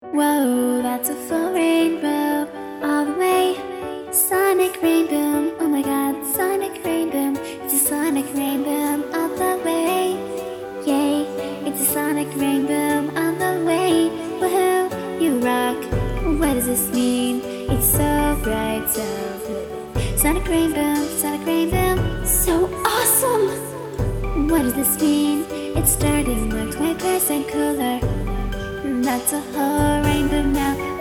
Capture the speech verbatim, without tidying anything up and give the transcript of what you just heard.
Whoa, that's a full rainbow all the way. Sonic rainbow, oh my god, sonic rainbow. It's a sonic rainbow all the way. Yay, it's a sonic rainbow all the way. Woohoo, you rock. What does this mean? It's so bright, so good. Sonic rainbow, sonic rainbow, so awesome. What does this mean? It's starting like twenty percent cooler. That's a whole rainbow now.